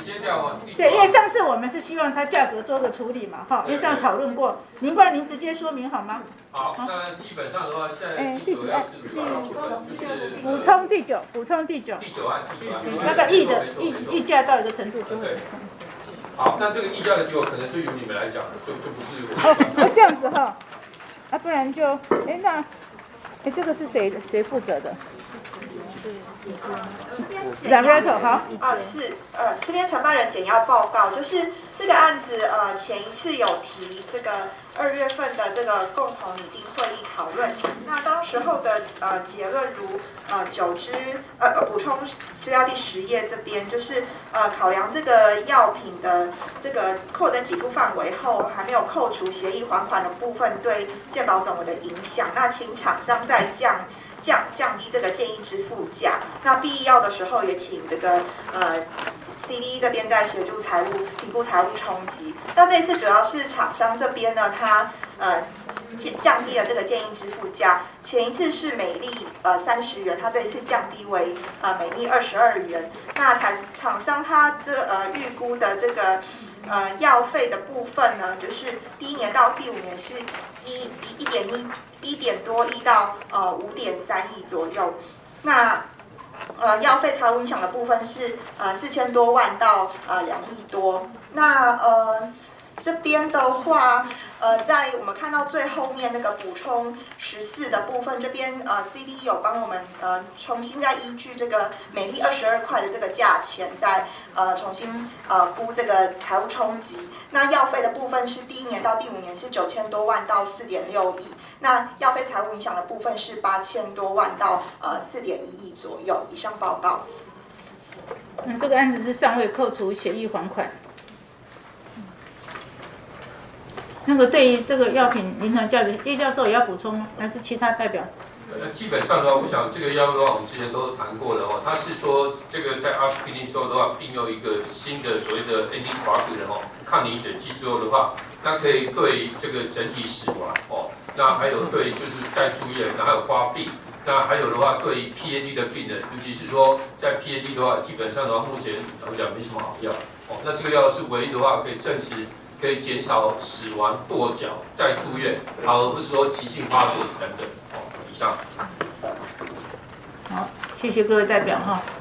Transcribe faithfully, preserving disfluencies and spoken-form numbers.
接掉啊。 对，因为上次我们是希望它价格做个处理嘛，哈，因为这样讨论过，您不然您直接说明好吗？ 好，那基本上的话，在第九要是就是补充第九，补充第九。 第九案，第九案。 那个议的议议价到一个程度就会。 好，那这个议价的结果可能就由你们来讲，就就不是我。 哦，这样子哈，啊，不然就，哎，那，哎，这个是谁谁负责的？两个头好。 啊，是，呃，这边承办人简要报告，就是这个案子，呃，前一次有提这个二月份的这个共同拟定会议讨论，那当时候的呃结论如呃九支呃呃补充资料第十页这边，就是呃考量这个药品的这个扩增给付范围后，还没有扣除协议还款的部分对健保总额的影响，那请厂商再降。降降低这个建议支付价，那必要的时候也请这个呃 C D E 这边在协助财务评估财务冲击。那这一次主要是厂商这边呢，它呃降低了这个建议支付价，前一次是每粒呃三十元，它这一次降低为呃每粒二十二元。那厂厂商它这呃预估的这个呃药费的部分呢，就是第一年到第五年是一一点一。一点多亿到呃五点三亿左右，那呃药费财务影响的部分是呃四千多万到呃两亿多。那呃这边的话，呃在我们看到最后面那个补充十四的部分，这边呃 C D E 有帮我们呃重新再依据这个每粒二十二块的这个价钱，再呃重新呃估这个财务冲击。那药费的部分是第一年到第五年是九千多万到四点六亿。那药费财务影响的部分是八千多万到呃四点一亿左右。以上报告。 嗯，这个案子是尚未扣除协议还款。那个对于这个药品临床价格，叶教授也要补充吗？还是其他代表？ 呃，基本上的话，我想这个药的话，我们之前都谈过的哦。他是说，这个在阿司匹林之后的话，并用一个新的所谓的 anti-coagulant 的哦抗凝血剂之后的话，那可以对这个整体死亡哦，那还有对就是在住院，那还有发病，那还有的话对 P A D 的病人，尤其是说在 P A D 的话，基本上的话，目前我讲没什么好药哦。那这个药是唯一的话可以证实。可以减少死亡、跺脚、再住院，而不是说急性发作等等。哦，以上。 好，谢谢各位代表哈。